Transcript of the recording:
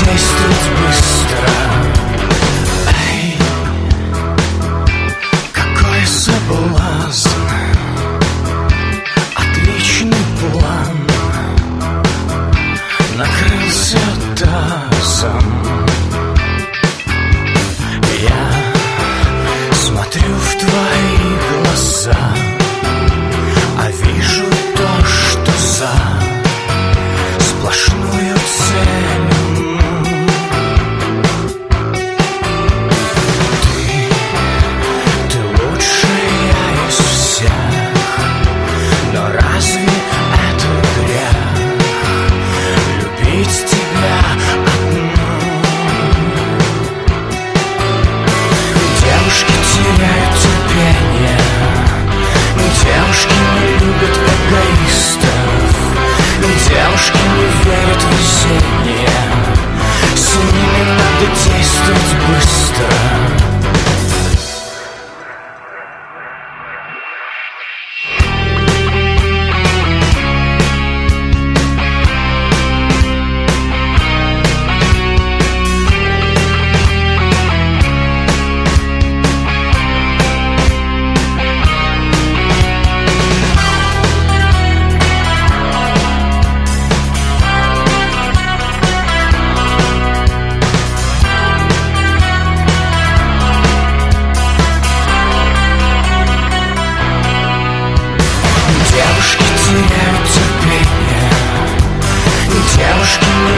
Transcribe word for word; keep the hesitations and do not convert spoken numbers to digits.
действовать быстро. Эй, какой соблазн, отличный план накрылся тазом. Я смотрю в твои глаза, а вижу то, что за сплошную цель. Ты, ты лучшая из всех, но разве это грех любить тебя одну? Девушки теряют терпение, девушки не любят эгоистов, девушки не верят в везение. С ними надо действовать быстро. Девушки теряют терпение, девушки не